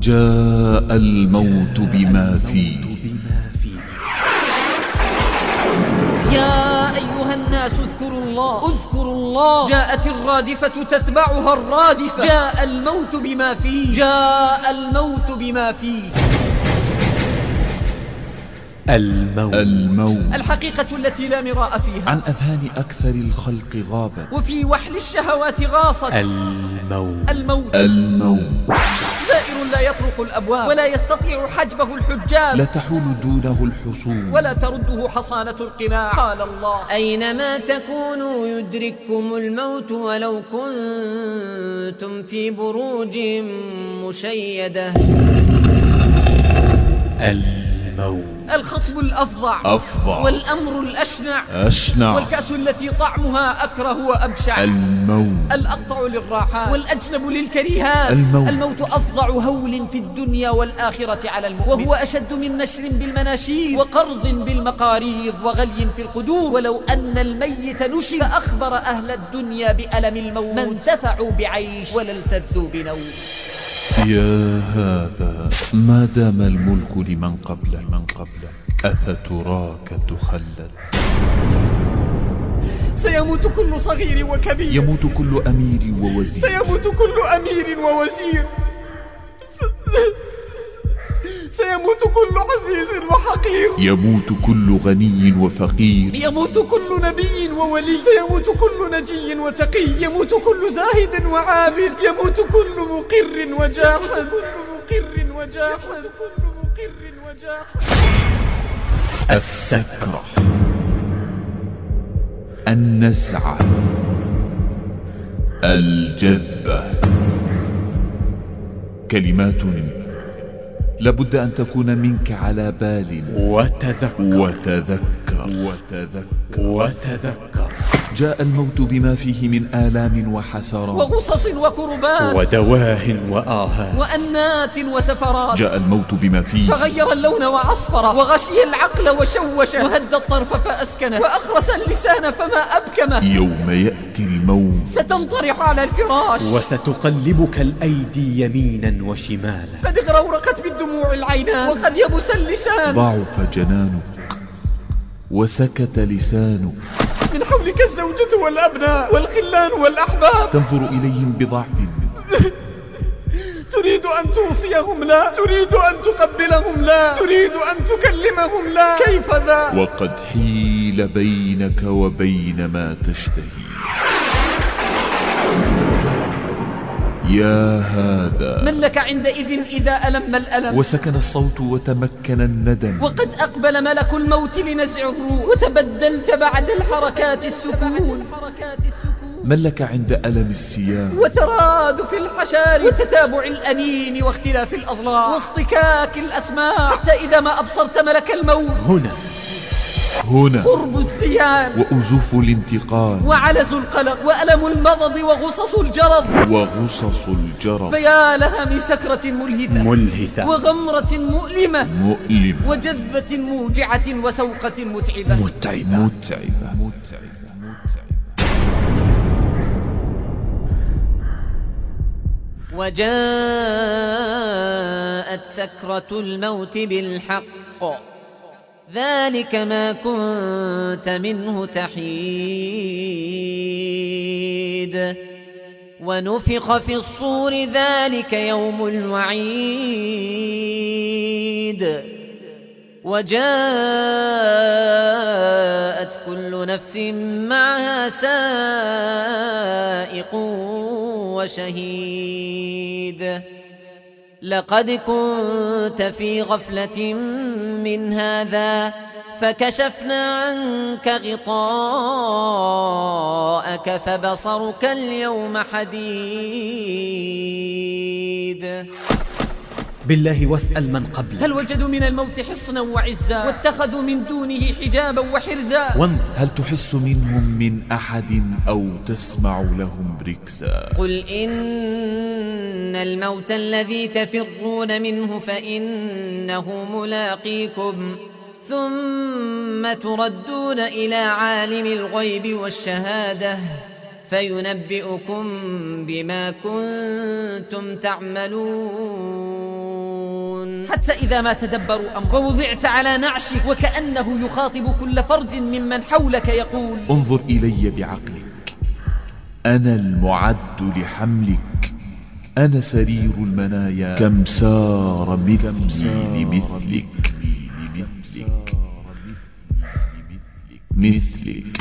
جاء الموت بما فيه. يا أيها الناس اذكروا الله جاءت الرادفة تتبعها الرادفة. جاء الموت بما فيه. جاء الموت بما فيه. الموت الحقيقة التي لا مراء فيها. عن أذهان أكثر الخلق غابت، وفي وحل الشهوات غاصت. الموت زائر لا يطرق الأبواب، ولا يستطيع حجبه الحجاب، لا تحول دونه الحصول، ولا ترده حصانة القناع. قال الله: أينما تكونوا يدرككم الموت ولو كنتم في بروج مشيدة. الخطب الأفظع والأمر الأشنع والكأس التي طعمها أكره وأبشع. الأقطع للراحات والأجلب للكريهات. الموت أفظع هول في الدنيا والآخرة على المؤمن، وهو أشد من نشر بالمناشير وقرض بالمقاريض وغلي في القدور. ولو أن الميت نشر فأخبر أهل الدنيا بألم الموت ما انتفعوا بعيش ولا التذوا بنوم. يا هذا ما دام الملك لمن قبلك أفتراك تخلد. سيموت كل صغير وكبير، يموت كل أمير ووزير، سيموت كل أمير ووزير، سيموت كل عزيز وحقير، يموت كل غني وفقير، يموت كل نبي وولي، سيموت كل نجي وتقي، يموت كل زاهد وعابد، يموت كل مقر وجاحد، السكرة، النزعة، الجذبة، كلمات لابد أن تكون منك على بال. وتذكر. جاء الموت بما فيه من آلام وحسرات وغصص وكربات ودواه وآهات وأنات وسفرات. جاء الموت بما فيه فغير اللون وعصفره، وغشي العقل وشوشه، وهد الطرف فأسكنه، وأخرس اللسان فما أبكمه. يوم يأتي الموت ستنطرح على الفراش، وستقلبك الأيدي يمينا وشمالا، قد اغرورقت بالدموع العينان، وقد يبس اللسان، ضعف جنانك وسكت لسانك. من حولك الزوجة والأبناء والخلان والأحباب، تنظر إليهم بضعف. تريد أن توصيهم لا، تريد أن تقبلهم لا، تريد أن تكلمهم لا، كيف ذا؟ وقد حيل بينك وبين ما تشتهي. يا هذا من لك عندئذ إذا ألم الألم، وسكن الصوت وتمكن الندم، وقد أقبل ملك الموت لنزع الروح، وتبدلت بعد الحركات السكون. من لك عند ألم السيام، وترادف الحشار، وتتابع الأنين، واختلاف الأضلاع، واصطكاك الأسماع، حتى إذا ما أبصرت ملك الموت هنا قرب الزيان، وأزوف الانتقال، وعلز القلق، وألم المضض، وغصص الجرد. فيا لها من سكرة ملهثة، وغمرة مؤلمة، وجذبة موجعة، وسوقة متعبة. وجاءت سكرة الموت بالحق، ذلك ما كنت منه تحيد. ونفخ في الصور، ذلك يوم الوعيد. وجاءت كل نفس معها سائق وشهيد. لقد كنت في غفلة من هذا فكشفنا عنك غطاءك فبصرك اليوم حديد. بالله واسأل من قبلك، هل وجدوا من الموت حصنا وعزا، واتخذوا من دونه حجابا وحرزا؟ هل تحس منهم من أحد أو تسمع لهم ركزا؟ قل إن الموت الذي تفرون منه فإنه ملاقيكم، ثم تردون إلى عالم الغيب والشهادة فينبئكم بما كنتم تعملون. حتى إذا ما تدبروا أمر ووضعت على نعشك وكأنه يخاطب كل فرد ممن حولك يقول: انظر إلي بعقلك، أنا المعد لحملك، أنا سرير المنايا، كم سار مثلي لمثلك مثلك.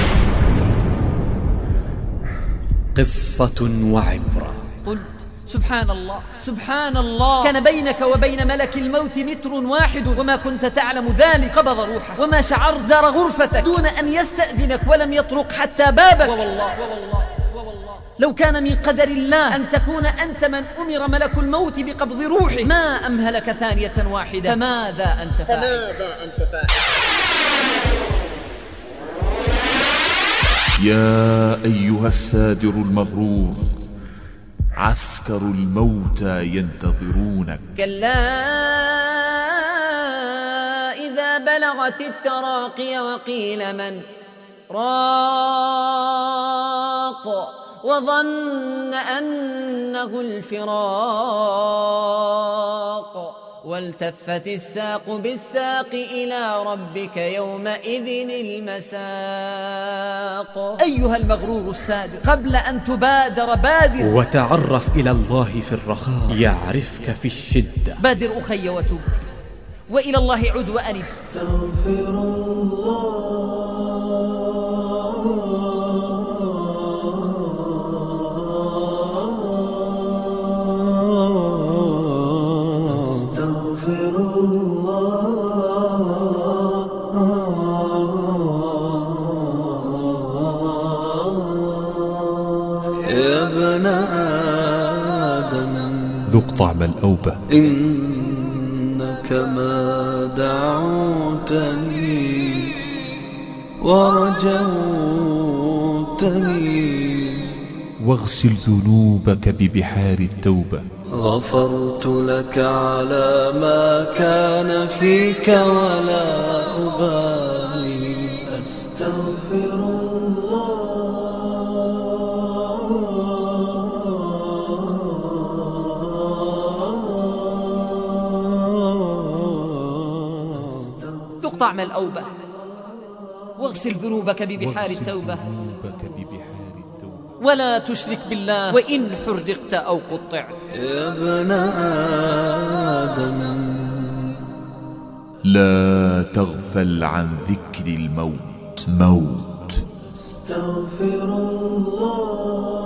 قصة وعبرة. قلت: سبحان الله سبحان الله، كان بينك وبين ملك الموت متر واحد وما كنت تعلم ذلك. قبض روحك وما شعرت، زار غرفتك دون أن يستأذنك ولم يطرق حتى بابك. ووالله لو كان من قدر الله أن تكون أنت من أمر ملك الموت بقبض روحه ما أمهلك ثانية واحدة. فماذا أنت فاعل؟ يا أيها السادر المغرور، عسكر الموتى ينتظرونك. كلا إذا بلغت التراقي وقيل من راق وظن أنه الفراق والتفت الساق بالساق إلى ربك يومئذ المساق. أيها المغرور السادر، قبل أن تبادر بادر، وتعرف إلى الله في الرخاء يعرفك في الشدة. بادر أخي وتوب، وإلى الله عد وأنف. استغفر الله يا ابن آدم، ذق طعم الأوبة. إنك ما دعوتني ورجوتني واغسل ذنوبك ببحار التوبة. غفرت لك على ما كان فيك ولا أبالي. أستغفر الله ذق طعم الأوبة واغسل ذنوبك ببحار التوبة ولا تشرك بالله وإن حرقت أو قطعت. يا ابن آدم، لا تغفل عن ذكر الموت. موت. استغفر الله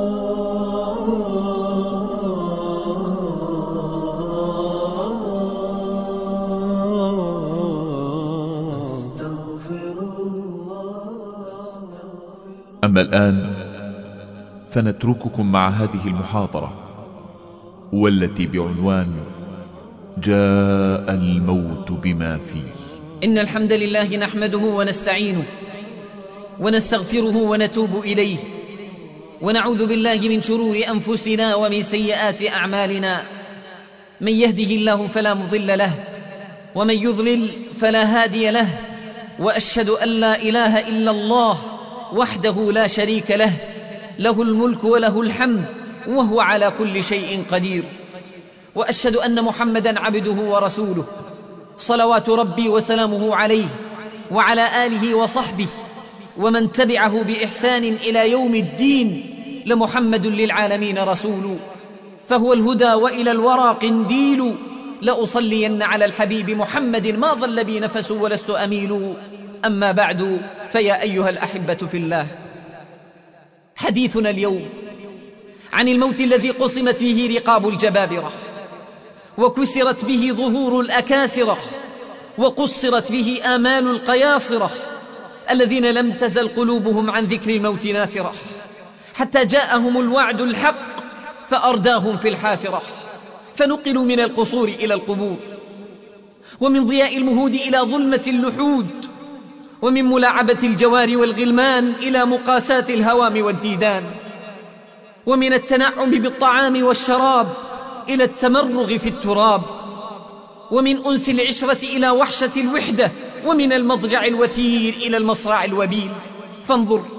أما الآن فنترككم مع هذه المحاضرة والتي بعنوان جاء الموت بما فيه. إن الحمد لله نحمده ونستعينه ونستغفره ونتوب إليه ونعوذ بالله من شرور أنفسنا ومن سيئات أعمالنا. من يهده الله فلا مضل له ومن يضلل فلا هادي له، وأشهد أن لا إله إلا الله وحده لا شريك له، له الملك وله الحمد وهو على كل شيء قدير. وأشهد أن محمدًا عبده ورسوله، صلوات ربي وسلامه عليه وعلى آله وصحبه ومن تبعه بإحسان إلى يوم الدين. لمحمد للعالمين رسول، فهو الهدى وإلى الورى قنديل. لأصلين على الحبيب محمد ما ضل بي نفس ولست أميل. أما بعد، فيا أيها الأحبة في الله، حديثنا اليوم عن الموت الذي قصمت به رقاب الجبابرة وكسرت به ظهور الأكاسرة وقصرت به آمال القياصرة الذين لم تزل قلوبهم عن ذكر الموت نافرة حتى جاءهم الوعد الحق فأرداهم في الحافرة. فنقلوا من القصور إلى القبور، ومن ضياء المهود إلى ظلمة اللحود، ومن ملاعبة الجوار والغلمان إلى مقاساة الهوام والديدان، ومن التنعم بالطعام والشراب إلى التمرغ في التراب، ومن أنس العشرة إلى وحشة الوحدة، ومن المضجع الوثير إلى المصرع الوبيل.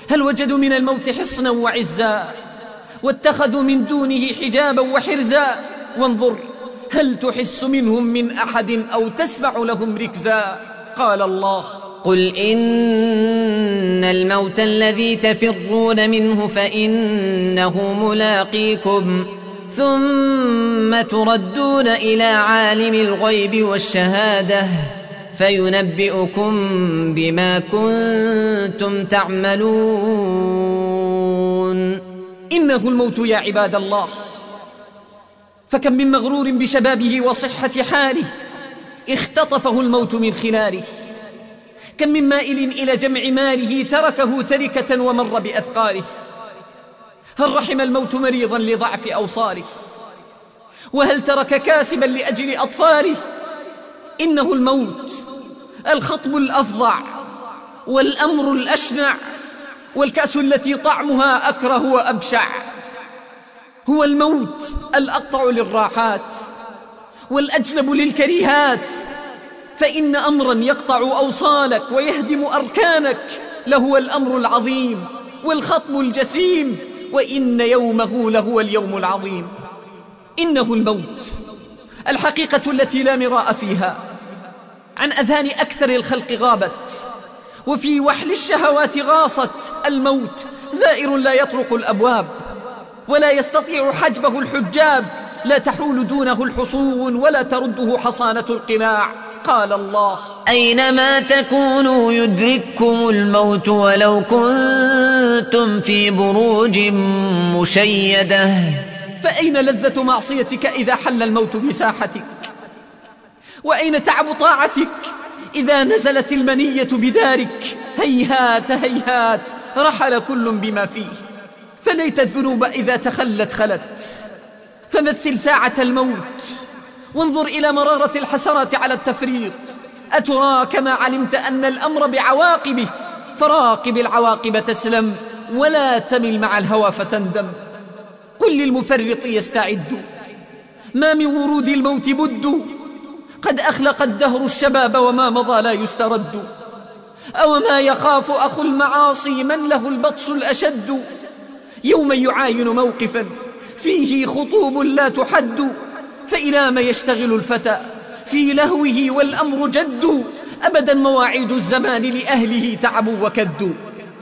هل وجدوا من الموت حصنا وعزا واتخذوا من دونه حجابا وحرزا؟ وانظر هل تحس منهم من أحد أو تسمع لهم ركزا؟ قال الله: قل إن الموت الذي تفرون منه فإنه ملاقيكم ثم تردون إلى عالم الغيب والشهادة فينبئكم بما كنتم تعملون. إنه الموت يا عباد الله، فكم من مغرور بشبابه وصحة حاله اختطفه الموت من خلاله، كم من مائل إلى جمع ماله تركه تركة ومر بأثقاله. هل رحم الموت مريضا لضعف أوصاله؟ وهل ترك كاسبا لأجل أطفاله؟ إنه الموت الخطب الأفظع والأمر الأشنع والكأس التي طعمها أكره وأبشع. هو الموت الأقطع للراحات والأجلب للكريهات، فإن أمرا يقطع أوصالك ويهدم أركانك لهو الأمر العظيم والخطب الجسيم، وإن يومه لهو اليوم العظيم. إنه الموت الحقيقة التي لا مراء فيها، عن أذهان أكثر الخلق غابت، وفي وحل الشهوات غاصت. الموت زائر لا يطرق الأبواب ولا يستطيع حجبه الحجاب، لا تحول دونه الحصون ولا ترده حصانة القلاع. قال الله: أينما تكونوا يدرككم الموت ولو كنتم في بروج مشيدة. فأين لذة معصيتك إذا حل الموت بساحتك؟ وأين تعب طاعتك إذا نزلت المنية بدارك؟ هيهات هيهات، رحل كل بما فيه. فليت الذنوب إذا تخلت خلت. فمثل ساعة الموت وانظر إلى مرارة الحسرات على التفريط. أترى كما علمت أن الأمر بعواقبه، فراقب العواقب تسلم ولا تمل مع الهوى فتندم. قل للمفرط يستعد، ما من ورود الموت بد، قد أخلق الدهر الشباب وما مضى لا يسترد. أو ما يخاف أخو المعاصي من له البطش الأشد، يوما يعاين موقفا فيه خطوب لا تحد. فإلى ما يشتغل الفتى في لهوه والأمر جد، أبدا مواعيد الزمان لأهله تعب وكد.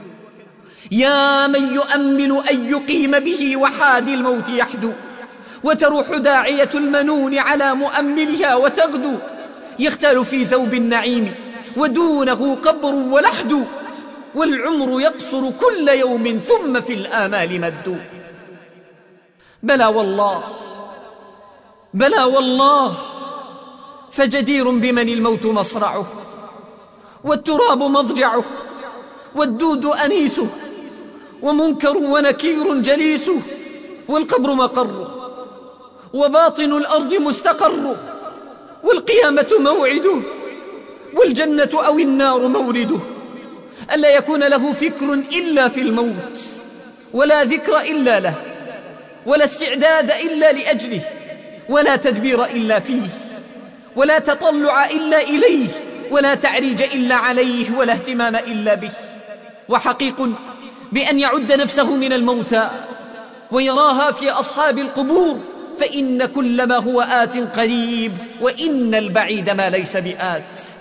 يا من يؤمل أن يقيم به وحاد الموت يحدو، وتروح داعية المنون على مؤملها وتغدو. يختال في ذوب النعيم ودونه قبر ولحد، والعمر يقصر كل يوم ثم في الآمال مد. بلى والله بلى والله، فجدير بمن الموت مصرعه، والتراب مضجعه، والدود أنيسه، ومنكر ونكير جليسه، والقبر مقره، وباطن الأرض مستقره، والقيامة موعده، والجنة أو النار مورده. ألا يكون له فكر إلا في الموت، ولا ذكر إلا له، ولا استعداد إلا لأجله، ولا تدبير إلا فيه، ولا تطلع إلا إليه، ولا تعريج إلا عليه، ولا اهتمام إلا به. وحقيق بأن يعد نفسه من الموتى ويراها في أصحاب القبور، فإن كل ما هو آت قريب، وإن البعيد ما ليس بآت.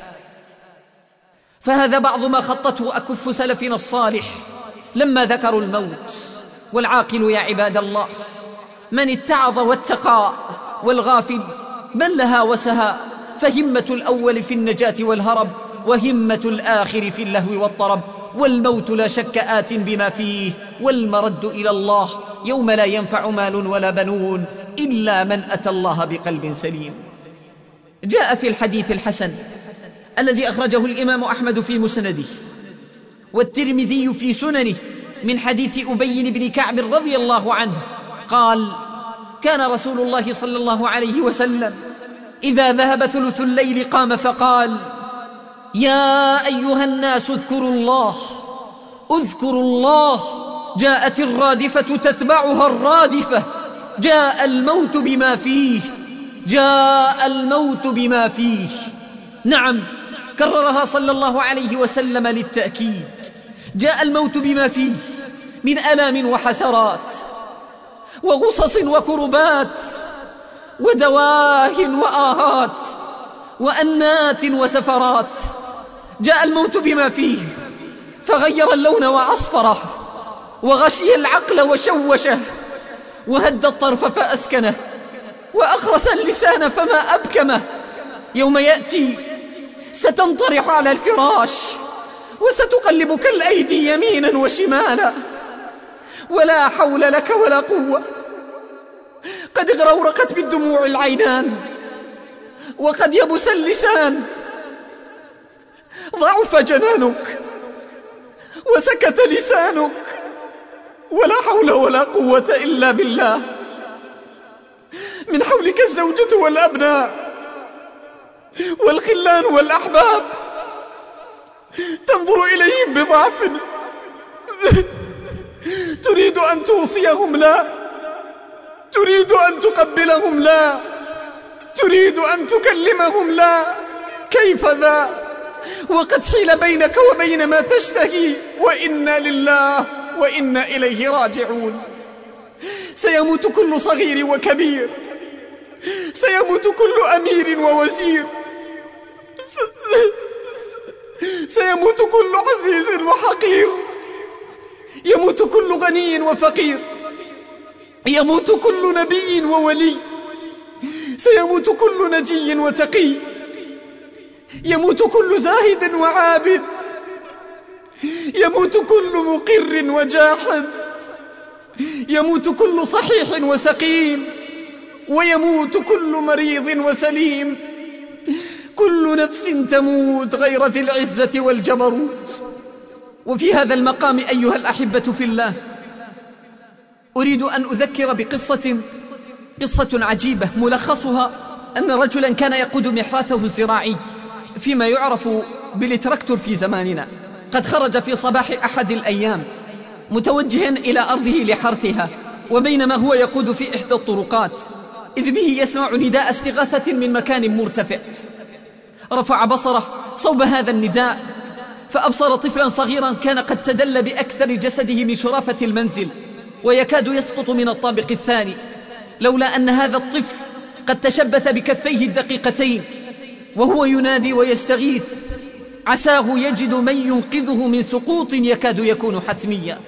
فهذا بعض ما خطته أكف سلفنا الصالح لما ذكروا الموت. والعاقل يا عباد الله من اتعظ واتقى، والغافل من لها وسهى. فهمة الأول في النجاة والهرب، وهمة الآخر في اللهو والطرب. والموت لا شك آت بما فيه، والمرد إلى الله يوم لا ينفع مال ولا بنون إلا من أتى الله بقلب سليم. جاء في الحديث الحسن الذي أخرجه الإمام أحمد في مسنده، والترمذي في سننه، من حديث أبي بن كعب رضي الله عنه قال: كان رسول الله صلى الله عليه وسلم إذا ذهب ثلث الليل قام فقال: يا أيها الناس اذكروا الله اذكروا الله، جاءت الرادفة تتبعها الرادفة، جاء الموت بما فيه، جاء الموت بما فيه. نعم، كررها صلى الله عليه وسلم للتأكيد. جاء الموت بما فيه من ألام وحسرات وغصص وكربات ودواه وآهات وأنات وسفرات. جاء الموت بما فيه فغير اللون وعصفره، وغشي العقل وشوشه، وهد الطرف فأسكنه، وأخرس اللسان فما أبكمه. يوم يأتي ستنطرح على الفراش وستقلبك الأيدي يمينا وشمالا، ولا حول لك ولا قوة. قد اغرورقت بالدموع العينان، وقد يبس اللسان، ضعف جنانك وسكت لسانك، ولا حول ولا قوة إلا بالله. من حولك الزوجة والأبناء والخلان والأحباب، تنظر إليهم بضعف، تريد أن توصيهم لا، تريد أن تقبلهم لا، تريد أن تكلمهم لا. كيف ذا وقد حيل بينك وبين ما تشتهي؟ وإنا لله وإنا إليه راجعون. سيموت كل صغير وكبير، سيموت كل أمير ووزير، سيموت كل عزيز وحقير، يموت كل غني وفقير، يموت كل نبي وولي، سيموت كل نجي وتقي، يموت كل زاهد وعابد، يموت كل مقر وجاحد، يموت كل صحيح وسقيم، ويموت كل مريض وسليم. كل نفس تموت غير ذي العزة والجبروت. وفي هذا المقام أيها الأحبة في الله، أريد أن أذكر بقصة عجيبة، ملخصها أن رجلا كان يقود محراثه الزراعي فيما يعرف بالتراكتور في زماننا. قد خرج في صباح أحد الأيام متوجها إلى أرضه لحرثها، وبينما هو يقود في إحدى الطرقات إذ به يسمع نداء استغاثة من مكان مرتفع. رفع بصره صوب هذا النداء فأبصر طفلا صغيرا كان قد تدل بأكثر جسده من شرافة المنزل، ويكاد يسقط من الطابق الثاني، لولا أن هذا الطفل قد تشبث بكفيه الدقيقتين وهو ينادي ويستغيث، عساه يجد من ينقذه من سقوط يكاد يكون حتميا.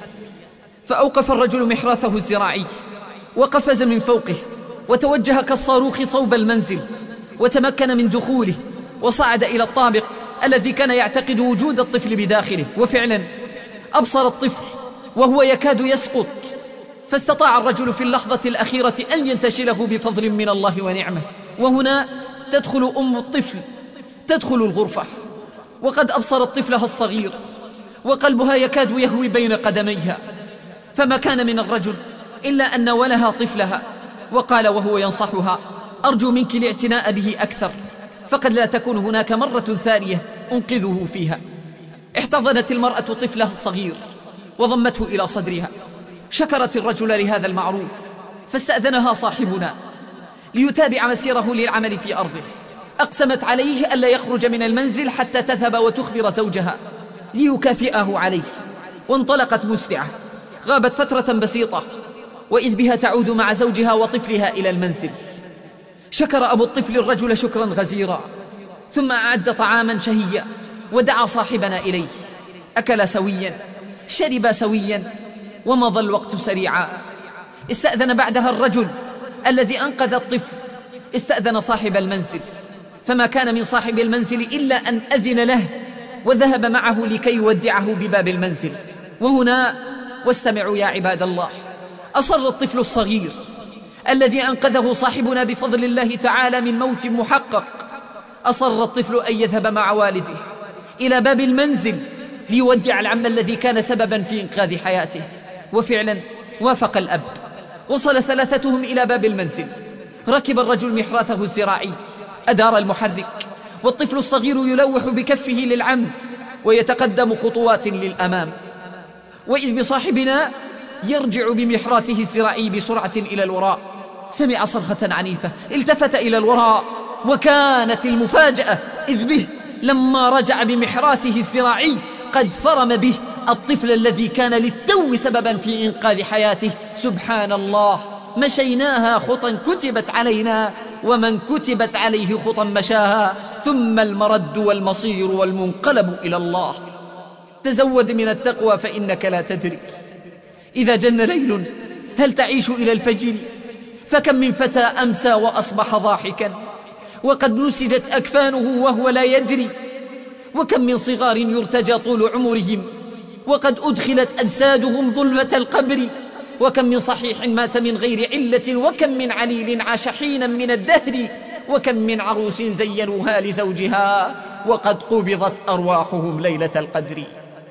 فأوقف الرجل محراثه الزراعي وقفز من فوقه وتوجه كالصاروخ صوب المنزل، وتمكن من دخوله وصعد إلى الطابق الذي كان يعتقد وجود الطفل بداخله. وفعلا أبصر الطفل وهو يكاد يسقط، فاستطاع الرجل في اللحظة الأخيرة أن ينتشله بفضل من الله ونعمه. وهنا تدخل أم الطفل، تدخل الغرفة، وقد أبصرت طفلها الصغير وقلبها يكاد يهوي بين قدميها، فما كان من الرجل إلا أن ناولها طفلها وقال وهو ينصحها: أرجو منك الاعتناء به أكثر، فقد لا تكون هناك مرة ثانية أنقذه فيها. احتضنت المرأة طفلها الصغير وضمته إلى صدرها. شكرت الرجل لهذا المعروف، فاستأذنها صاحبنا ليتابع مسيره للعمل في أرضه. أقسمت عليه ألا يخرج من المنزل حتى تذهب وتخبر زوجها ليكافئه عليه، وانطلقت مسرعة. غابت فترة بسيطة وإذ بها تعود مع زوجها وطفلها إلى المنزل. شكر أبو الطفل الرجل شكرا غزيرا، ثم أعد طعاما شهيا ودعا صاحبنا إليه. أكل سويا، شرب سويا، ومضى الوقت سريعا. استأذن بعدها الرجل الذي أنقذ الطفل، استأذن صاحب المنزل، فما كان من صاحب المنزل إلا أن أذن له وذهب معه لكي يودعه بباب المنزل. وهنا واستمعوا يا عباد الله، أصر الطفل الصغير الذي أنقذه صاحبنا بفضل الله تعالى من موت محقق، أصر الطفل أن يذهب مع والده إلى باب المنزل ليودع العم الذي كان سببا في إنقاذ حياته. وفعلا وافق الأب، وصل ثلاثتهم إلى باب المنزل. ركب الرجل محراثه الزراعي، أدار المحرك، والطفل الصغير يلوح بكفه للعم ويتقدم خطوات للأمام، وإذ بصاحبنا يرجع بمحراثه الزراعي بسرعة إلى الوراء. سمع صرخة عنيفة، التفت إلى الوراء، وكانت المفاجأة إذ به لما رجع بمحراثه الزراعي قد فرم به الطفل الذي كان للتو سببا في إنقاذ حياته. سبحان الله، مشيناها خطى كتبت علينا، ومن كتبت عليه خطى مشاها، ثم المرد والمصير والمنقلب إلى الله. تزود من التقوى فإنك لا تدري إذا جن ليل هل تعيش إلى الفجر؟ فكم من فتى أمسى وأصبح ضاحكا وقد نسجت أكفانه وهو لا يدري، وكم من صغار يرتجى طول عمرهم وقد أدخلت أجسادهم ظلمة القبر، وكم من صحيح مات من غير علة، وكم من عليل عاش حينا من الدهر، وكم من عروس زينوها لزوجها وقد قبضت أرواحهم ليلة القدر.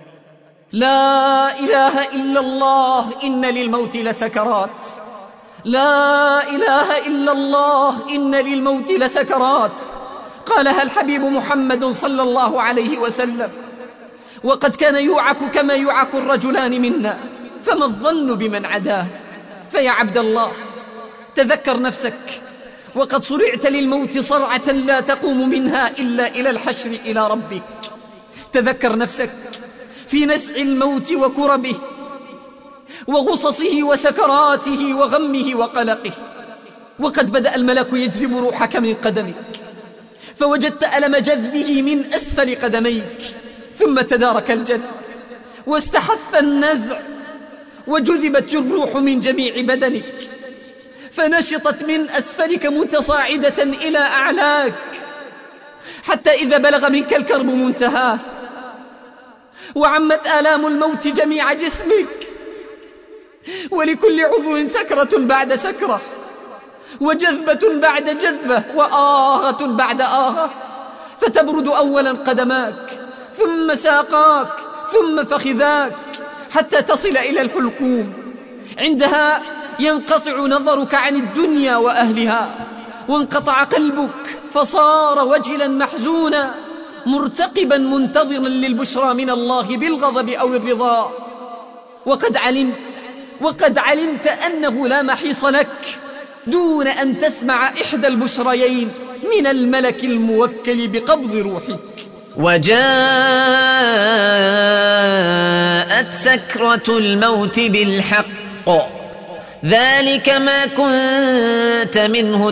لا إله إلا الله، إن للموت لسكرات. لا إله إلا الله، إن للموت لسكرات. قالها الحبيب محمد صلى الله عليه وسلم، وقد كان يوعك كما يوعك الرجلان منا، فما الظن بمن عداه؟ فيا عبد الله تذكر نفسك وقد صرعت للموت صرعة لا تقوم منها إلا إلى الحشر إلى ربك. تذكر نفسك في نزع الموت وكربه وغصصه وسكراته وغمه وقلقه، وقد بدأ الملك يجذب روحك من قدمك، فوجدت ألم جذبه من أسفل قدميك، ثم تدارك الجذب واستحث النزع وجذبت الروح من جميع بدنك، فنشطت من أسفلك متصاعدة إلى أعلاك، حتى إذا بلغ منك الكرب منتهاه وعمت آلام الموت جميع جسمك، ولكل عضو سكرة بعد سكرة، وجذبة بعد جذبة، وآهة بعد آهة، فتبرد أولا قدماك، ثم ساقاك، ثم فخذاك، حتى تصل إلى الحلقوم. عندها ينقطع نظرك عن الدنيا وأهلها، وانقطع قلبك، فصار وجلا محزونا مرتقبا منتظرا للبشرى من الله بالغضب أو الرضا. وقد علمت أنه لا محيص لك دون أن تسمع إحدى البشريين من الملك الموكل بقبض روحك. وجاءت سكرة الموت بالحق، ذلك ما كنت منه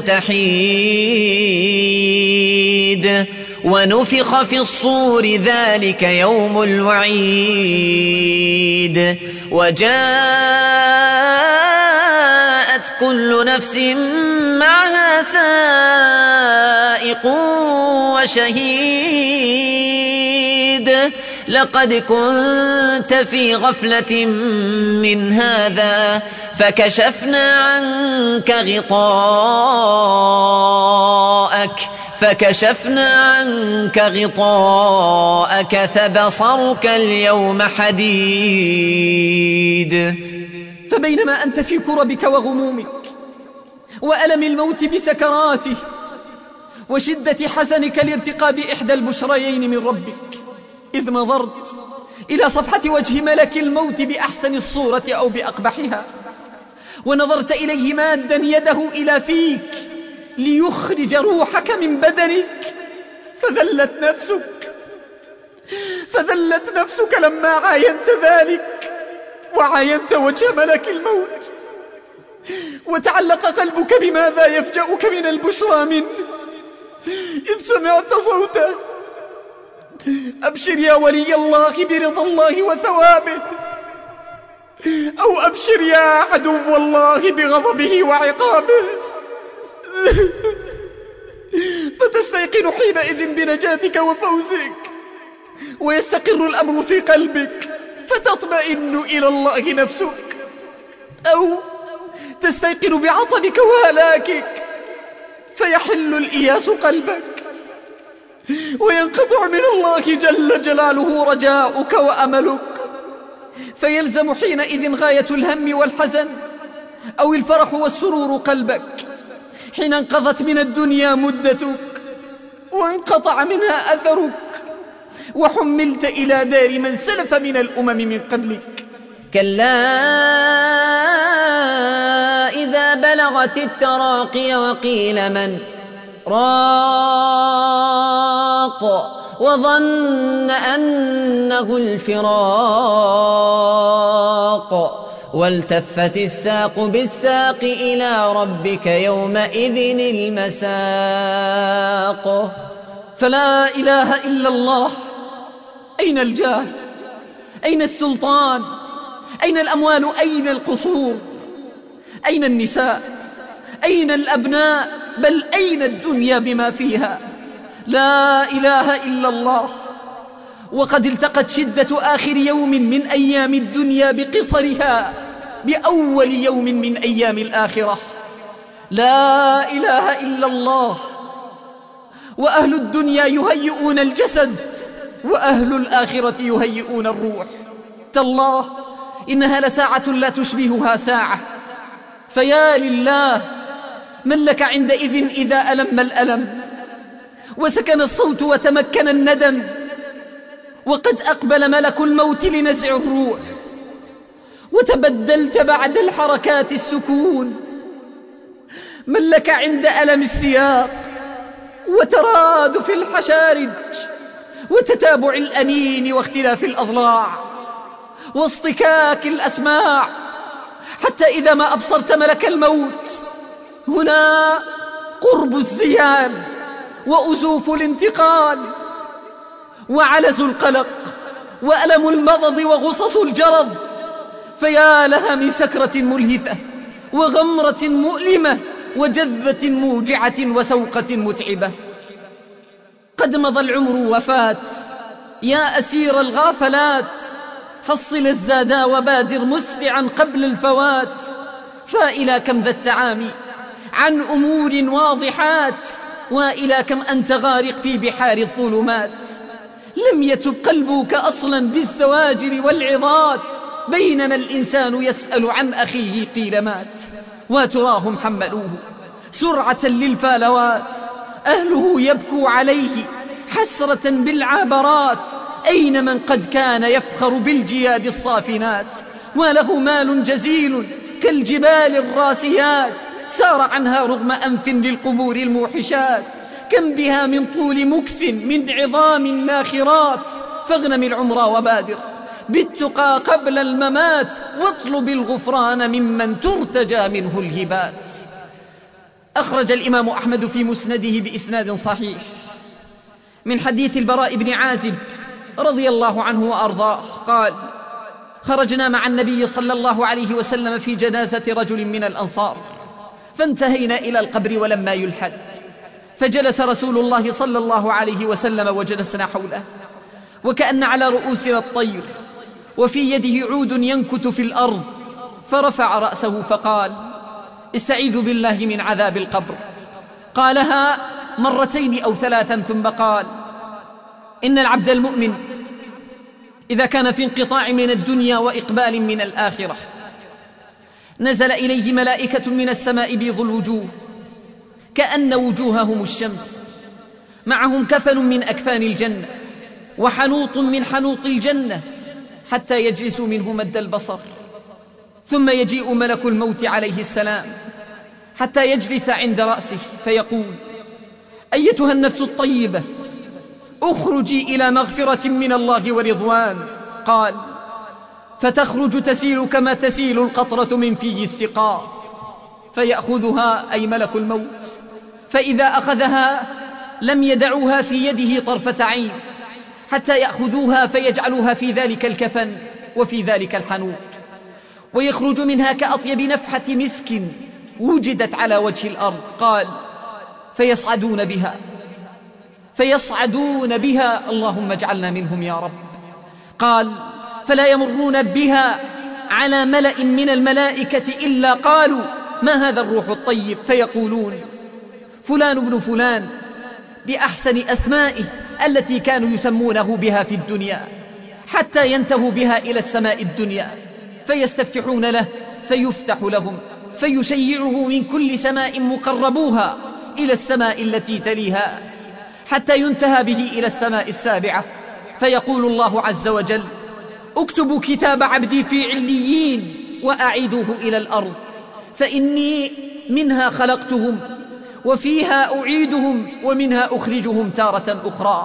تحيد، ونفخ في الصور ذلك يوم الوعيد، وجاءت كل نفس معها سائق وشهيد، لقد كنت في غفلة من هذا فكشفنا عنك غطاءك فبصرك اليوم حديد. فبينما أنت في كربك وغمومك وألم الموت بسكراته وشدة حزنك لارتقاب إحدى البشريين من ربك، إذ نظرت إلى صفحة وجه ملك الموت بأحسن الصورة أو بأقبحها، ونظرت إليه مادا يده إلى فيك ليخرج روحك من بدنك، فذلت نفسك لما عاينت ذلك وعاينت وجه ملك الموت، وتعلق قلبك بماذا يفجأك من البشرى منه إذ سمعت صوته: أبشر يا ولي الله برضا الله وثوابه، أو أبشر يا عدو الله بغضبه وعقابه. فتستيقن حينئذ بنجاتك وفوزك، ويستقر الأمر في قلبك، فتطمئن إلى الله نفسك، أو تستيقن بعطبك وهلاكك، فيحل الإياس قلبك، وينقطع من الله جل جلاله رجاؤك وأملك، فيلزم حينئذ غاية الهم والحزن أو الفرح والسرور قلبك، حين انقضت من الدنيا مدتك وانقطع منها أثرك، وحملت إلى دار من سلف من الأمم من قبلك. كلا إذا بلغت التراقي وقيل من راق، وظن أنه الفراق والتفت الساق بالساق إلى ربك يومئذ المساق. فلا إله إلا الله. أين الجاه؟ أين السلطان؟ أين الأموال؟ أين القصور؟ أين النساء؟ أين الأبناء؟ بل أين الدنيا بما فيها؟ لا إله إلا الله. وقد التقت شدة آخر يوم من أيام الدنيا بقصرها بأول يوم من أيام الآخرة. لا إله إلا الله. وأهل الدنيا يهيئون الجسد وأهل الآخرة يهيئون الروح. تالله إنها لساعة لا تشبهها ساعة. فيا لله من لك عندئذ إذا ألم الألم وسكن الصوت وتمكن الندم وقد أقبل ملك الموت لنزع الروح وتبدلت بعد الحركات السكون. من لك عند ألم السياق وترادف الحشارج وتتابع الأنين واختلاف الأضلاع واصطكاك الأسماع حتى إذا ما أبصرت ملك الموت هنا قرب الزيان وأزوف الانتقال وعلز القلق وألم المضض وغصص الجرض. فيا لها من سكرة ملهثة وغمرة مؤلمة وجذبة موجعة وسوقة متعبة. قد مضى العمر وفات يا أسير الغافلات، حصل الزادا وبادر مسرعا قبل الفوات. فإلى كم ذا التعامي عن أمور واضحات، وإلى كم أنت غارق في بحار الظلمات. لم يتب قلبك أصلا بالزواجر والعظات، بينما الإنسان يسأل عن أخيه قيل مات. وتراهم حملوه سرعة للفالوات، أهله يبكوا عليه حسرة بالعابرات. أين من قد كان يفخر بالجياد الصافنات، وله مال جزيل كالجبال الراسيات، سار عنها رغم أنف للقبور الموحشات. كم بها من طول مكث من عظام ناخرات. فاغنم العمر وبادر بالتقى قبل الممات، واطلب الغفران ممن ترتجى منه الهبات. أخرج الإمام أحمد في مسنده بإسناد صحيح من حديث البراء بن عازب رضي الله عنه وأرضاه قال: خرجنا مع النبي صلى الله عليه وسلم في جنازة رجل من الأنصار، فانتهينا إلى القبر ولما يلحد، فجلس رسول الله صلى الله عليه وسلم وجلسنا حوله، وكأن على رؤوسنا الطير، وفي يده عود ينكت في الأرض، فرفع رأسه فقال: استعيذوا بالله من عذاب القبر. قالها مرتين أو ثلاثا ثم قال: إن العبد المؤمن إذا كان في انقطاع من الدنيا وإقبال من الآخرة، نزل إليه ملائكة من السماء بيض الوجوه كأن وجوههم الشمس، معهم كفن من أكفان الجنة وحنوط من حنوط الجنة، حتى يجلسوا منه مد البصر. ثم يجيء ملك الموت عليه السلام حتى يجلس عند رأسه فيقول: أيتها النفس الطيبة، اخرجي إلى مغفرة من الله ورضوان. قال: فتخرج تسيل كما تسيل القطرة من في السقاء، فيأخذها أي ملك الموت، فإذا أخذها لم يدعوها في يده طرفة عين حتى يأخذوها فيجعلوها في ذلك الكفن وفي ذلك الحنوط، ويخرج منها كأطيب نفحة مسك وجدت على وجه الأرض. قال: فيصعدون بها اللهم اجعلنا منهم يا رب. قال: فلا يمرون بها على ملأ من الملائكة إلا قالوا: ما هذا الروح الطيب؟ فيقولون: فلان ابن فلان، بأحسن أسمائه التي كانوا يسمونه بها في الدنيا، حتى ينتهوا بها إلى السماء الدنيا، فيستفتحون له فيفتح لهم، فيشيعه من كل سماء مقربوها إلى السماء التي تليها، حتى ينتهى به إلى السماء السابعة، فيقول الله عز وجل: اكتبوا كتاب عبدي في عليين وأعيدوه إلى الأرض، فإني منها خلقتهم وفيها أعيدهم ومنها أخرجهم تارة أخرى.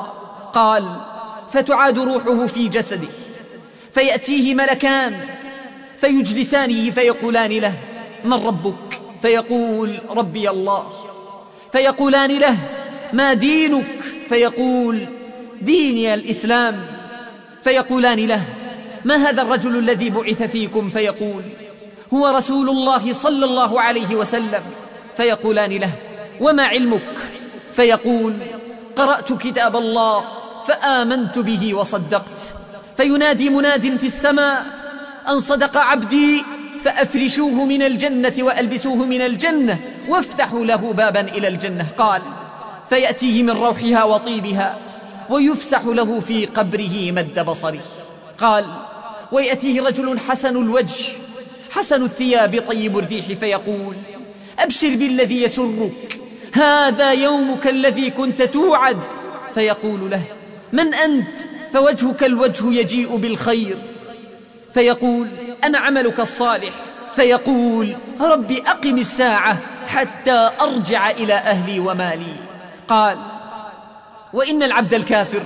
قال: فتعاد روحه في جسده، فيأتيه ملكان فيجلسانه فيقولان له: من ربك؟ فيقول: ربي الله. فيقولان له: ما دينك؟ فيقول: ديني الإسلام. فيقولان له: ما هذا الرجل الذي بعث فيكم؟ فيقول: هو رسول الله صلى الله عليه وسلم. فيقولان له: وما علمك؟ فيقول: قرأت كتاب الله فآمنت به وصدقت. فينادي مناد في السماء: أن صدق عبدي، فأفرشوه من الجنة وألبسوه من الجنة وافتحوا له بابا إلى الجنة. قال: فيأتيه من روحها وطيبها ويفسح له في قبره مد بصره. قال: ويأتيه رجل حسن الوجه حسن الثياب طيب الريح فيقول: أبشر بالذي يسرك، هذا يومك الذي كنت توعد. فيقول له: من أنت؟ فوجهك الوجه يجيء بالخير. فيقول: أنا عملك الصالح. فيقول: ربي أقم الساعة حتى أرجع إلى أهلي ومالي. قال: وإن العبد الكافر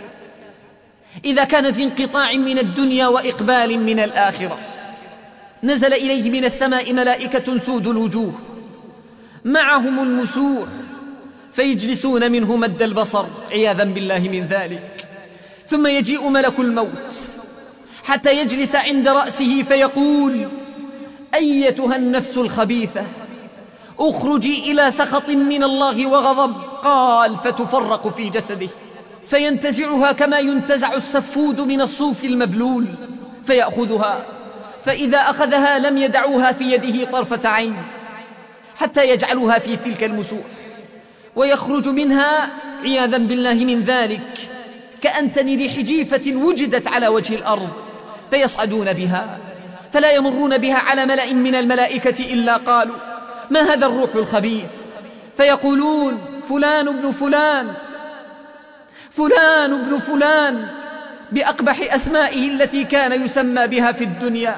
إذا كان في انقطاع من الدنيا وإقبال من الآخرة، نزل إليه من السماء ملائكة سود الوجوه معهم المسوح، فيجلسون منه مد البصر عياذا بالله من ذلك. ثم يجيء ملك الموت حتى يجلس عند رأسه فيقول: أيتها النفس الخبيثة، اخرجي إلى سخط من الله وغضب. قال: فتفرق في جسده فينتزعها كما ينتزع السفود من الصوف المبلول، فيأخذها، فإذا أخذها لم يدعوها في يده طرفة عين حتى يجعلوها في تلك المسوح، ويخرج منها عياذا بالله من ذلك كأنتن ريح جيفة وجدت على وجه الأرض، فيصعدون بها فلا يمرون بها على ملأ من الملائكة إلا قالوا: ما هذا الروح الخبيث؟ فيقولون: فلان ابن فلان، فلان ابن فلان، بأقبح أسمائه التي كان يسمى بها في الدنيا،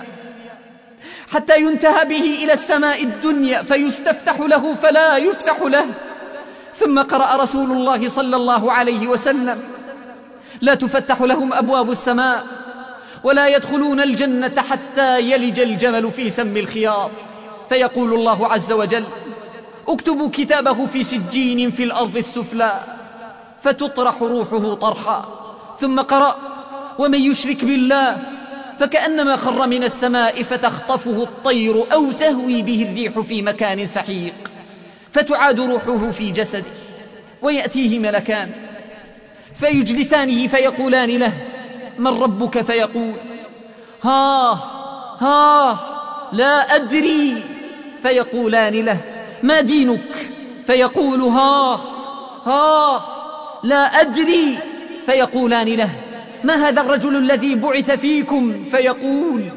حتى ينتهى به إلى السماء الدنيا فيستفتح له فلا يفتح له. ثم قرأ رسول الله صلى الله عليه وسلم: لا تفتح لهم أبواب السماء ولا يدخلون الجنة حتى يلج الجمل في سم الخياط. فيقول الله عز وجل: اكتبوا كتابه في سجين في الأرض السفلى، فتطرح روحه طرحا. ثم قرأ: ومن يشرك بالله فكأنما خر من السماء فتخطفه الطير أو تهوي به الريح في مكان سحيق. فتعاد روحه في جسده، ويأتيه ملكان فيجلسانه فيقولان له: من ربك؟ فيقول: لا أدري. فيقولان له: ما دينك؟ فيقول: لا أدري. فيقولان له: ما هذا الرجل الذي بعث فيكم؟ فيقول: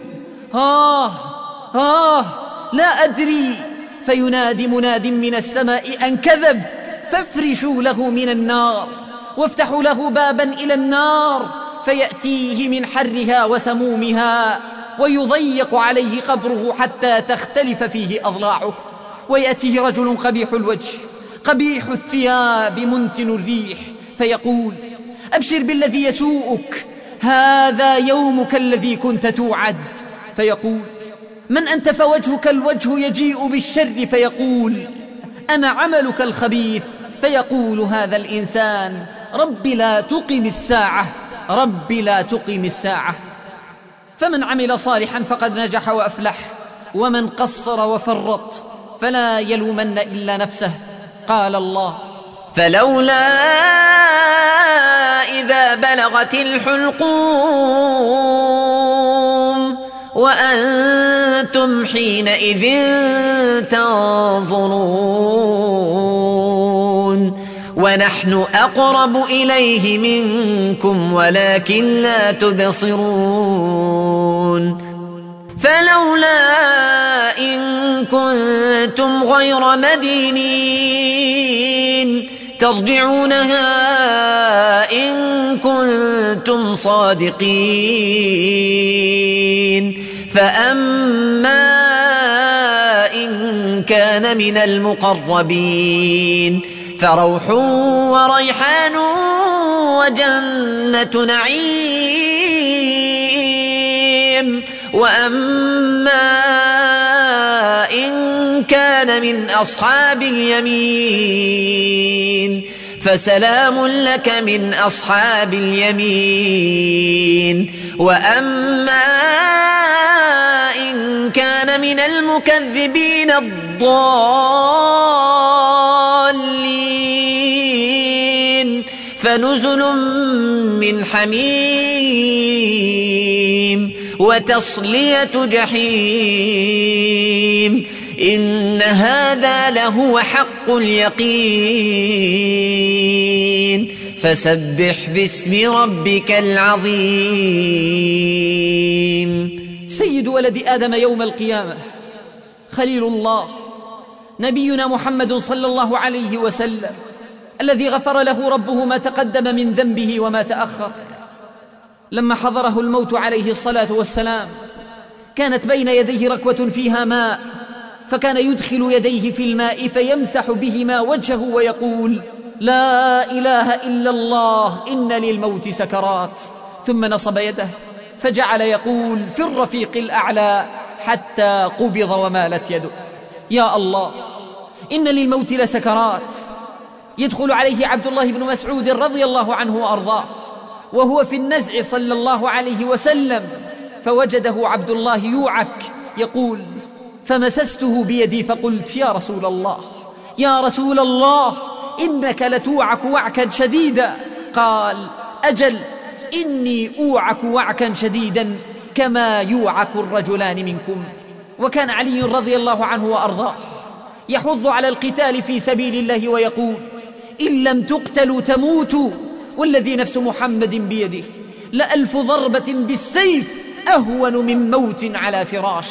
لا أدري. فينادي مناد من السماء أن كذب، فافرشوا له من النار وافتحوا له بابا إلى النار، فيأتيه من حرها وسمومها، ويضيق عليه قبره حتى تختلف فيه أضلاعه. ويأتيه رجل قبيح الوجه قبيح الثياب منتن الريح، فيقول: أبشر بالذي يسوءك، هذا يومك الذي كنت توعد. فيقول: من أنت؟ فوجهك الوجه يجيء بالشر. فيقول: أنا عملك الخبيث. فيقول هذا الإنسان: رب لا تقم الساعة، رب لا تقم الساعة. فمن عمل صالحا فقد نجح وأفلح، ومن قصر وفرط فلا يلومن إلا نفسه. قال الله: فلولا إذا بلغت الحلقوم وأنتم حينئذ تنظرون ونحن أقرب إليه منكم ولكن لا تبصرون. فلولا إن كنتم غير مدينين ترجعونها إن كنتم صادقين. فأما إن كان من المقربين فروح وريحان وجنة نعيم. وأما إن كان من أصحاب اليمين فسلام لك من أصحاب اليمين. وأما إن كان من المكذبين الضالين فنزل من حميم وتصلية جحيم. إن هذا لهو حق اليقين. فسبح باسم ربك العظيم. سيد ولد آدم يوم القيامة خليل الله نبينا محمد صلى الله عليه وسلم، الذي غفر له ربه ما تقدم من ذنبه وما تأخر. لما حضره الموت عليه الصلاة والسلام كانت بين يديه ركوة فيها ماء، فكان يدخل يديه في الماء فيمسح بهما وجهه ويقول: لا إله إلا الله إن للموت سكرات. ثم نصب يده فجعل يقول في الرفيق الأعلى حتى قبض ومالت يده: يا الله إن للموت لسكرات. يدخل عليه عبد الله بن مسعود رضي الله عنه وأرضاه وهو في النزع صلى الله عليه وسلم، فوجده عبد الله يوعك يقول: فمسسته بيدي فقلت: يا رسول الله يا رسول الله إنك لتوعك وعكا شديدا. قال: أجل إني أوعك وعكا شديدا كما يوعك الرجلان منكم. وكان علي رضي الله عنه وأرضاه يحض على القتال في سبيل الله ويقول: إن لم تقتلوا تموتوا، والذي نفس محمد بيده ل1000 ضربة بالسيف أهون من موت على فراش.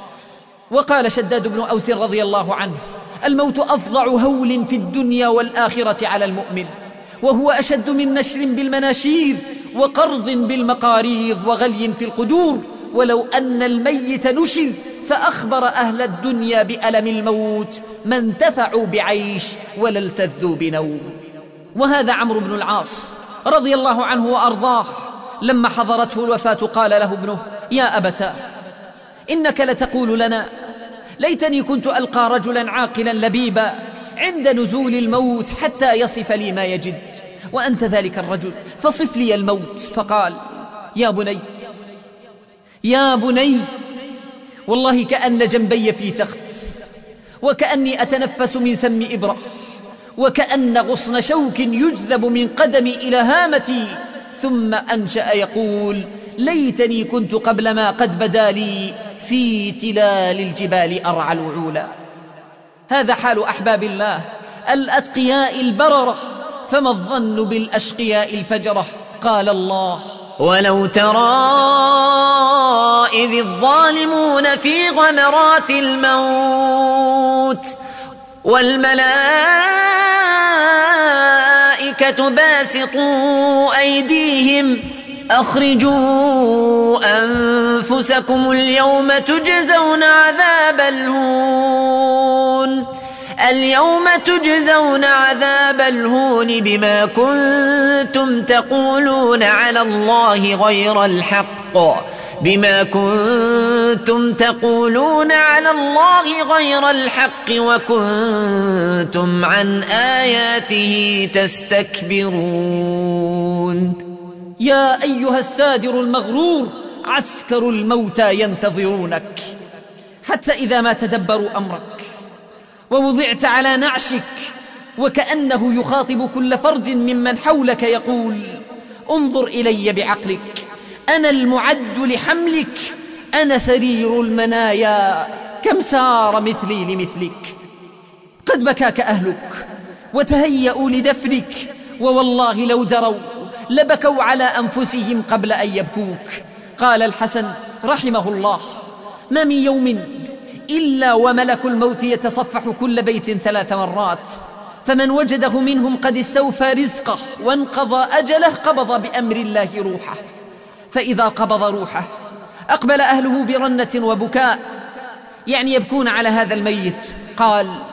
وقال شداد بن أوس رضي الله عنه: الموت أفظع هول في الدنيا والآخرة على المؤمن، وهو أشد من نشر بالمناشير وقرض بالمقاريض وغلي في القدور. ولو أن الميت نشر فأخبر أهل الدنيا بألم الموت ما انتفعوا بعيش ولا التذوا بنوم. وهذا عمرو بن العاص رضي الله عنه وأرضاه لما حضرته الوفاة قال له ابنه: يا أبتاه إنك لتقول لنا: ليتني كنت ألقى رجلا عاقلا لبيبا عند نزول الموت حتى يصف لي ما يجد، وأنت ذلك الرجل فصف لي الموت. فقال: يا بني يا بني، والله كأن جنبي في تخت، وكأني أتنفس من سم إبرة، وكأن غصن شوك يجذب من قدمي إلى هامتي. ثم أنشأ يقول: ليتني كنت قبل ما قد بدا لي في تلال الجبال أرعى الوعولا. هذا حال أحباب الله الأتقياء البررة، فما الظن بالأشقياء الفجرة؟ قال الله: ولو ترى إذ الظالمون في غمرات الموت والملائكة باسطوا أيديهم أخرجوا أنفسكم اليوم تجزون عذاب الهون عذاب الهون بما كنتم تقولون على الله غير الحق وكنتم عن آياته تستكبرون. يا أيها السادر المغرور، عسكر الموتى ينتظرونك، حتى إذا ما تدبروا أمرك ووضعت على نعشك وكأنه يخاطب كل فرد ممن حولك يقول: انظر إلي بعقلك، أنا المعد لحملك، أنا سرير المنايا، كم سار مثلي لمثلك. قد بكاك أهلك وتهيأوا لدفنك، ووالله لو دروا لبكوا على أنفسهم قبل أن يبكوك. قال الحسن رحمه الله: ما من يوم إلا وملك الموت يتصفح كل بيت 3 مرات، فمن وجده منهم قد استوفى رزقه وانقضى أجله قبض بأمر الله روحه. فإذا قبض روحه أقبل أهله برنة وبكاء، يعني يبكون على هذا الميت. قال: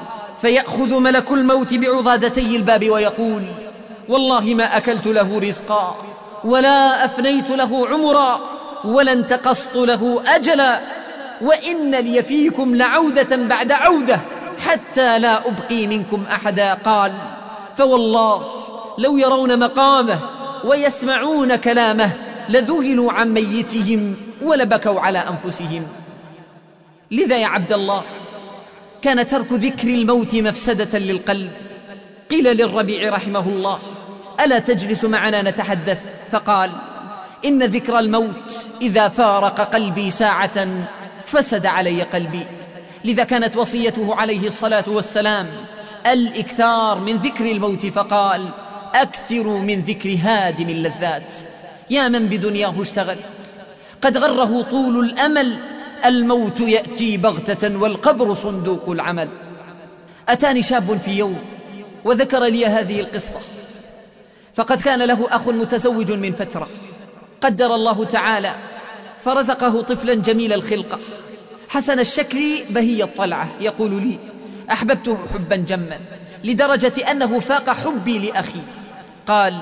فيأخذ ملك الموت بعضادتي الباب ويقول: والله ما أكلت له رزقا، ولا أفنيت له عمرا، ولا انتقصت له أجلا، وإن لي فيكم لعودة بعد عودة حتى لا أبقي منكم أحدا. قال: فوالله لو يرون مقامه ويسمعون كلامه لذهلوا عن ميتهم ولبكوا على أنفسهم. لذا يا عبد الله كان ترك ذكر الموت مفسدة للقلب. قيل للربيع رحمه الله: ألا تجلس معنا نتحدث؟ فقال: إن ذكر الموت إذا فارق قلبي ساعة فسد علي قلبي. لذا كانت وصيته عليه الصلاة والسلام الإكثار من ذكر الموت، فقال: أكثروا من ذكر هادم اللذات. يا من بدنياه اشتغل قد غره طول الأمل، الموت يأتي بغتة والقبر صندوق العمل. أتاني شاب في يوم وذكر لي هذه القصة. فقد كان له أخ متزوج من فترة، قدر الله تعالى فرزقه طفلا جميل الخلقة حسن الشكل بهي الطلعة. يقول لي: أحببته حبا جما لدرجة أنه فاق حبي لأخي. قال: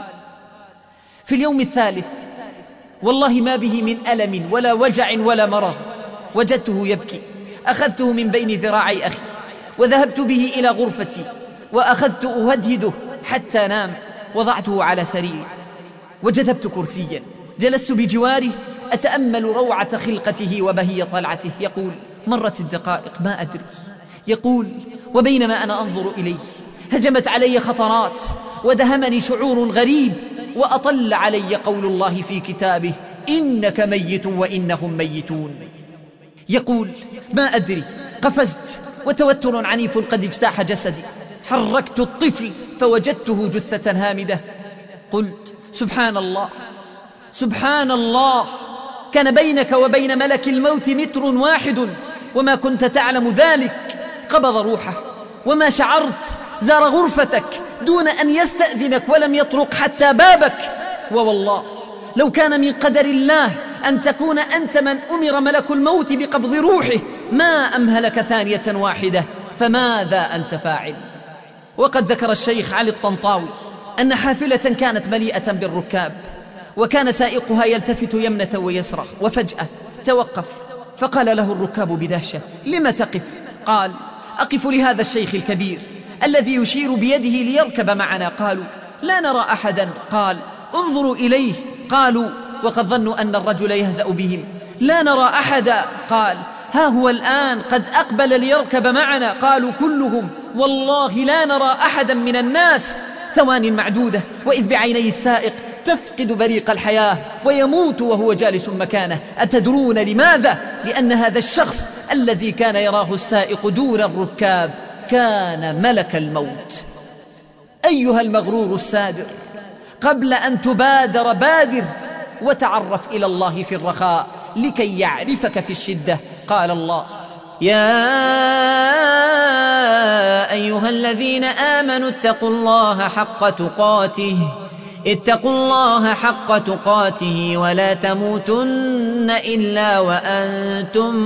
في اليوم الثالث والله ما به من ألم ولا وجع ولا مرض، وجدته يبكي. أخذته من بين ذراعي أخي وذهبت به إلى غرفتي وأخذت أهدهده حتى نام. وضعته على سريري وجذبت كرسيا، جلست بجواره أتأمل روعة خلقته وبهي طلعته. يقول: مرت الدقائق ما أدري. يقول: وبينما أنا أنظر إليه هجمت علي خطرات ودهمني شعور غريب، وأطل علي قول الله في كتابه: إنك ميت وإنهم ميتون. يقول: ما أدري، قفزت وتوتر عنيف قد اجتاح جسدي، حركت الطفل فوجدته جثة هامدة. قلت: سبحان الله سبحان الله، كان بينك وبين ملك الموت متر واحد وما كنت تعلم ذلك. قبض روحه وما شعرت، زار غرفتك دون أن يستأذنك ولم يطرق حتى بابك. ووالله لو كان من قدر الله أن تكون أنت من أمر ملك الموت بقبض روحه ما أمهلك ثانية واحدة، فماذا أنت فاعل؟ وقد ذكر الشيخ علي الطنطاوي أن حافلة كانت مليئة بالركاب، وكان سائقها يلتفت يمنة ويسرى، وفجأة توقف فقال له الركاب بدهشة: لم تقف؟ قال: أقف لهذا الشيخ الكبير الذي يشير بيده ليركب معنا. قالوا: لا نرى أحدا. قال: انظروا إليه. قالوا: وقد ظنوا أن الرجل يهزأ بهم. لا نرى أحدا. قال: ها هو الآن قد أقبل ليركب معنا. قالوا كلهم: والله لا نرى أحدا من الناس. ثوان معدودة وإذ بعيني السائق تفقد بريق الحياة ويموت وهو جالس مكانه. أتدرون لماذا؟ لأن هذا الشخص الذي كان يراه السائق دون الركاب كان ملك الموت. أيها المغرور السادر، قبل أن تبادر بادر وتعرف إلى الله في الرخاء لكي يعرفك في الشدة. قال الله: يا أيها الذين آمنوا اتقوا الله حق تقاته ولا تموتن إلا وأنتم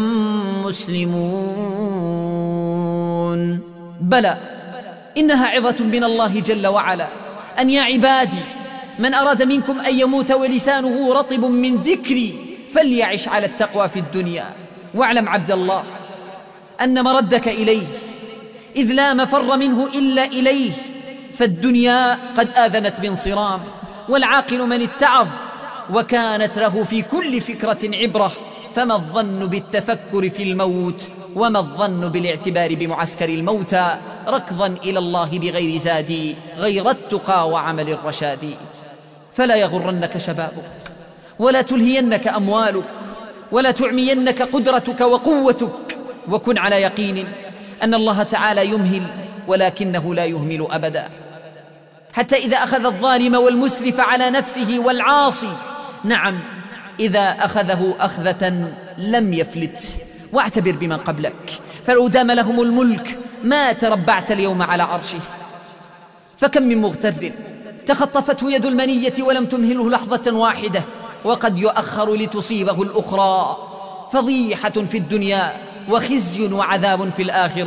مسلمون. بلى، إنها عظة من الله جل وعلا أن يا عبادي من أراد منكم أن يموت ولسانه رطب من ذكري فليعش على التقوى في الدنيا. واعلم عبد الله أن مردك إليه إذ لا مفر منه إلا إليه، فالدنيا قد آذنت بانصرام، والعاقل من اتعظ وكانت له في كل فكرة عبرة. فما الظن بالتفكر في الموت وما الظن بالاعتبار بمعسكر الموتى ركضا إلى الله بغير زاد غير التقى وعمل الرشاد. فلا يغرنك شبابك ولا تلهينك أموالك ولا تعمينك قدرتك وقوتك، وكن على يقين أن الله تعالى يمهل ولكنه لا يهمل أبدا، حتى إذا أخذ الظالم والمسرف على نفسه والعاصي، نعم إذا أخذه أخذة لم يفلت. واعتبر بمن قبلك، فلو دام لهم الملك ما تربعت اليوم على عرشه. فكم من مغتر تخطفته يد المنية ولم تمهله لحظة واحدة، وقد يؤخر لتصيبه الأخرى. فضيحة في الدنيا وخزي وعذاب في الآخرة.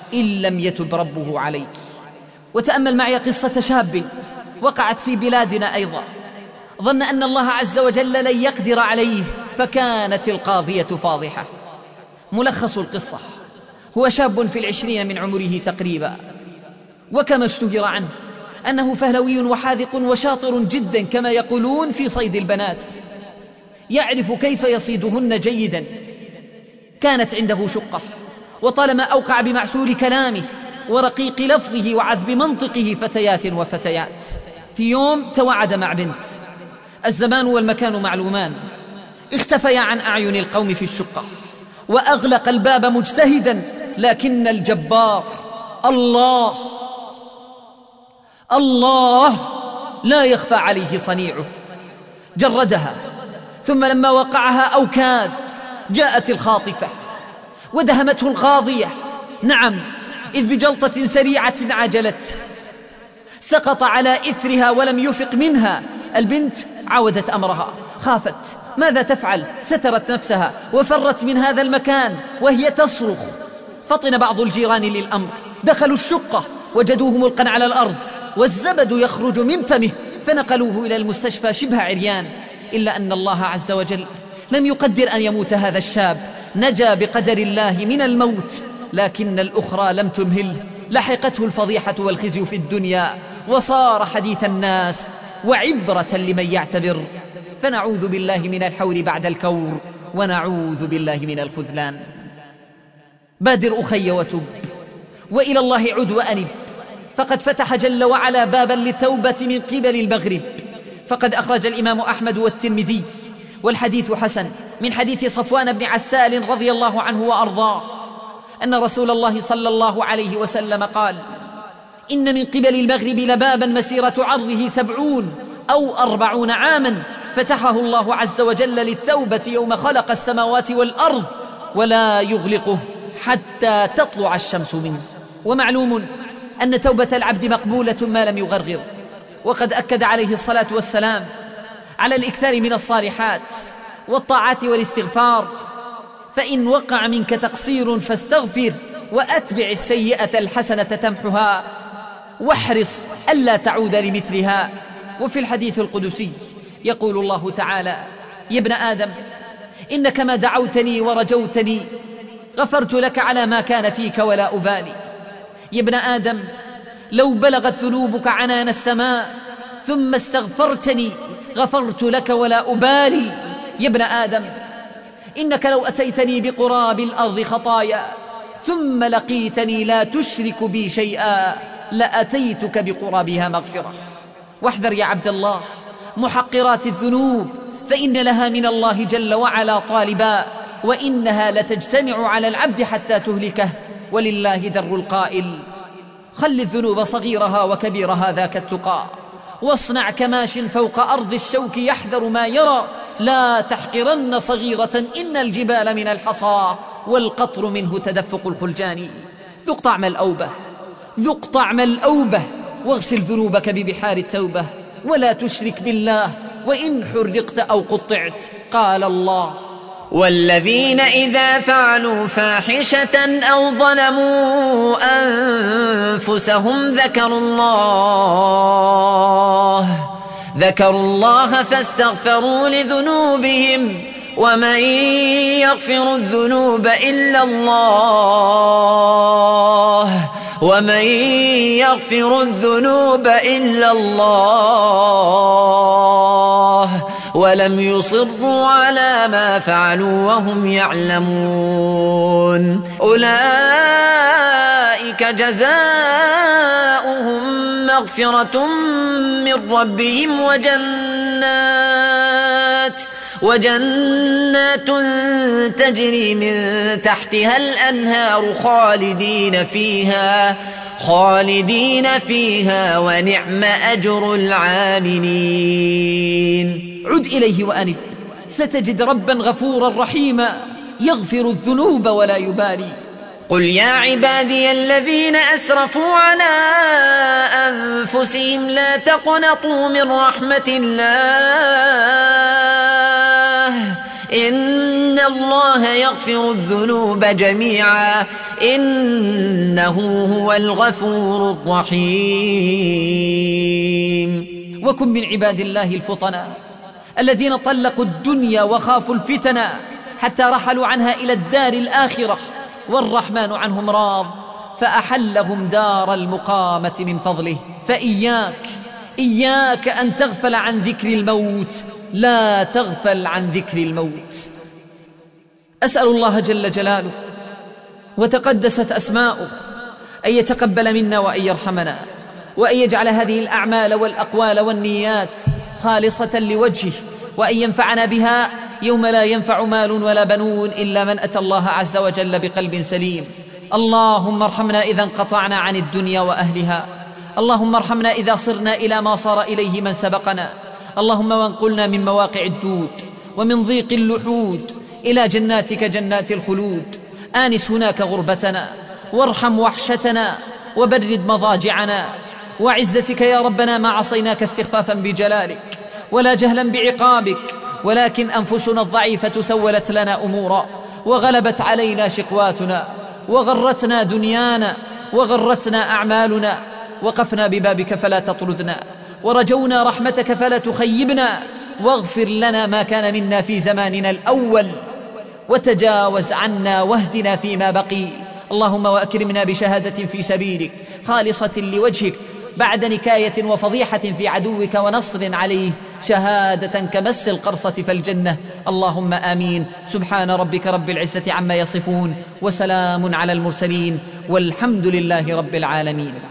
إن لم يتب ربه عليه. وتأمل معي قصة شاب وقعت في بلادنا أيضا، ظن أن الله عز وجل لن يقدر عليه فكانت القاضية فاضحة. ملخص القصة: هو شاب في 20 من عمره تقريبا، وكما اشتهر عنه أنه فهلوي وحاذق وشاطر جدا كما يقولون في صيد البنات، يعرف كيف يصيدهن جيدا. كانت عنده شقة، وطالما أوقع بمعسول كلامه ورقيق لفظه وعذب منطقه فتيات وفتيات. في يوم توعد مع بنت، الزمان والمكان معلومان، اختفيا عن أعين القوم في الشقة، وأغلق الباب مجتهدا، لكن الجبار الله لا يخفى عليه صنيعه. جردها، ثم لما وقعها أو كاد جاءت الخاطفة ودهمته القاضية، نعم، إذ بجلطة سريعة عجلت سقط على إثرها ولم يفق منها. البنت عاودت أمرها، خافت ماذا تفعل، سترت نفسها وفرت من هذا المكان وهي تصرخ. فطن بعض الجيران للأمر، دخلوا الشقة وجدوه ملقا على الأرض والزبد يخرج من فمه، فنقلوه إلى المستشفى شبه عريان. إلا أن الله عز وجل لم يقدر أن يموت هذا الشاب، نجا بقدر الله من الموت، لكن الأخرى لم تمهله، لحقته الفضيحة والخزي في الدنيا، وصار حديث الناس وعبرة لمن يعتبر. فنعوذ بالله من الحور بعد الكور، ونعوذ بالله من الخذلان. بادر أخي وتب، وإلى الله عد وأنب، فقد فتح جل وعلا بابا للتوبة من قبل المغرب. فقد أخرج الإمام أحمد والترمذي والحديث حسن من حديث صفوان بن عسال رضي الله عنه وأرضاه أن رسول الله صلى الله عليه وسلم قال: إن من قبل المغرب لبابا مسيرة عرضه 70 أو 40 عاما، فتحه الله عز وجل للتوبة يوم خلق السماوات والأرض، ولا يغلقه حتى تطلع الشمس منه. ومعلوم أن توبة العبد مقبولة ما لم يغرغر، وقد أكد عليه الصلاة والسلام على الإكثار من الصالحات والطاعات والاستغفار. فإن وقع منك تقصير فاستغفر، وأتبع السيئة الحسنة تمحها، واحرص ألا تعود لمثلها. وفي الحديث القدسي يقول الله تعالى: يا ابن آدم، إنك ما دعوتني ورجوتني غفرت لك على ما كان فيك ولا أبالي. يا ابن آدم، لو بلغت ذنوبك عنان السماء ثم استغفرتني غفرت لك ولا أبالي. يا ابن آدم، إنك لو أتيتني بقراب الأرض خطايا ثم لقيتني لا تشرك بي شيئا لأتيتك بقرابها مغفرة. واحذر يا عبد الله محقرات الذنوب، فإن لها من الله جل وعلا طالبا، وإنها لتجتمع على العبد حتى تهلكه. ولله در القائل: خل الذنوب صغيرها وكبيرها ذاك التقى، واصنع كماش فوق أرض الشوك يحذر ما يرى، لا تحقرن صغيرة إن الجبال من الحصى والقطر منه تدفق الخلجان. ذق طعم الأوبة، ذق طعم الأوبة، واغسل ذنوبك ببحار التوبة، ولا تشرك بالله وإن حرقت أو قطعت. قال الله: والذين إذا فعلوا فاحشة أو ظلموا أنفسهم ذكروا الله فاستغفروا لذنوبهم، ومن يغفر الذنوب إلا الله ولم يصروا على ما فعلوا وهم يعلمون، أولئك جزاؤهم مغفرة من ربهم وجنات تجري من تحتها الأنهار خالدين فيها ونعم أجر العاملين. عد إليه وأنب، ستجد ربا غفورا رحيما يغفر الذنوب ولا يبالي. قل يا عبادي الذين أسرفوا على أنفسهم لا تقنطوا من رحمة الله، إن الله يغفر الذنوب جميعا إنه هو الغفور الرحيم. وكن من عباد الله الفطناء الذين طلقوا الدنيا وخافوا الفتن حتى رحلوا عنها إلى الدار الآخرة، والرحمن عنهم راض فأحلهم دار المقامة من فضله. فإياك أن تغفل عن ذكر الموت، لا تغفل عن ذكر الموت. أسأل الله جل جلاله وتقدست أسماؤه أن يتقبل منا وأن يرحمنا، وأن يجعل هذه الأعمال والأقوال والنيات خالصة لوجهه، وأن ينفعنا بها يوم لا ينفع مال ولا بنون إلا من أتى الله عز وجل بقلب سليم. اللهم ارحمنا إذا انقطعنا عن الدنيا وأهلها، اللهم ارحمنا إذا صرنا إلى ما صار إليه من سبقنا، اللهم وانقلنا من مواقع الدود ومن ضيق اللحود إلى جناتك جنات الخلود. آنس هناك غربتنا، وارحم وحشتنا، وبرد مضاجعنا. وعزتك يا ربنا ما عصيناك استخفافا بجلالك ولا جهلا بعقابك، ولكن أنفسنا الضعيفة سولت لنا أمورا، وغلبت علينا شقواتنا، وغرتنا دنيانا، وغرتنا أعمالنا. وقفنا ببابك فلا تطردنا، ورجونا رحمتك فلا تخيبنا، واغفر لنا ما كان منا في زماننا الأول، وتجاوز عنا واهدنا فيما بقي. اللهم وأكرمنا بشهادة في سبيلك خالصة لوجهك بعد نكاية وفضيحة في عدوك ونصر عليه، شهادة كمس القرصة فالجنة. اللهم آمين. سبحان ربك رب العزة عما يصفون، وسلام على المرسلين، والحمد لله رب العالمين.